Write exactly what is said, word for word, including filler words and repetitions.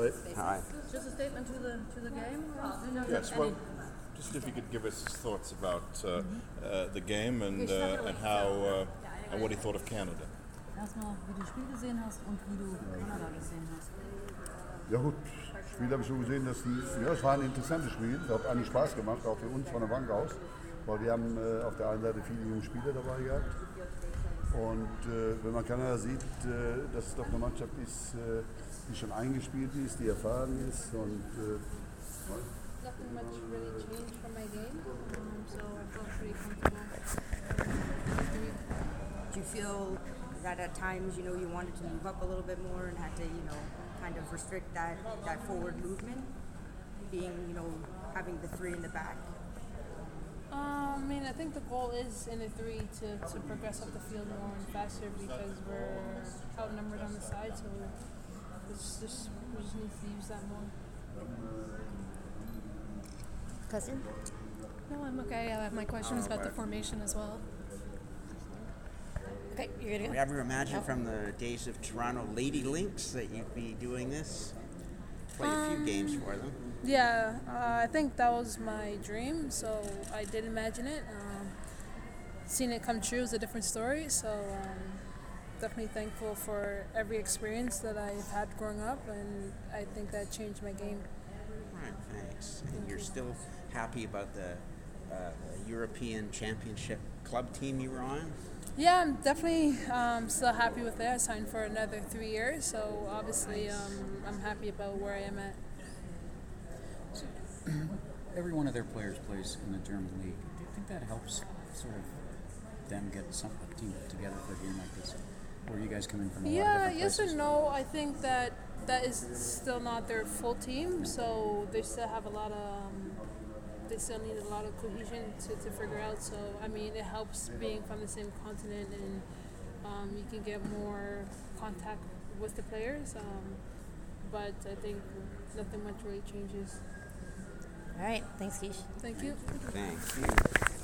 Hi. Hi. Just a statement to the to the game. Do you Yes, have well, any- just if you could give us his thoughts about uh, uh, the game and uh, and how uh, and what he thought of Canada. Erstmal, wie du das Spiel gesehen hast und wie du Kanada gesehen hast. Ja gut, das Spiel habe ich so gesehen, dass ein, ja, es war ein interessantes Spiel. Es hat eigentlich Spaß gemacht, auch für uns von der Bank aus, weil wir haben äh, auf der einen Seite viele junge Spieler dabei gehabt. Und äh, wenn man Kanada sieht, äh, dass es doch eine Mannschaft ist, äh, die schon eingespielt ist, die erfahren ist und äh, Nothing much really changed from my game, um, so I felt pretty comfortable. Do you feel that at times, you know, you wanted to move up a little bit more and had to, you know, kind of restrict that, that forward movement, being, you know, having the three in the back? Um, I mean, I think the goal is in a three to, to progress up the field more and faster because we're outnumbered on the side, so it's just we just need to use that more. Cousin? No, I'm okay. I have my questions about the formation as well. Okay, you're gonna We ever imagined from the days of Toronto Lady Lynx that you'd be doing this? Played a few games for them. Yeah, uh, I think that was my dream, so I did imagine it. Um, seeing it come true is a different story, so um, definitely thankful for every experience that I've had growing up, and I think that changed my game. All right, thanks. And you're still happy about the uh, European Championship club team you were on? Yeah, I'm definitely um, still happy with it. I signed for another three years, so obviously um, I'm happy about where I am at. Every one of their players plays in the German league. Do you think that helps sort of them get some a team together for a game like this? Or are you guys coming from a lot of Yeah, different yes places? and no. I think that that is still not their full team, so they still have a lot of. Um, they still need a lot of cohesion to, to figure out. So I mean, it helps being from the same continent, and um, you can get more contact with the players. Um, but I think nothing much really changes. All right, thanks, Keish. Thank you. Thanks.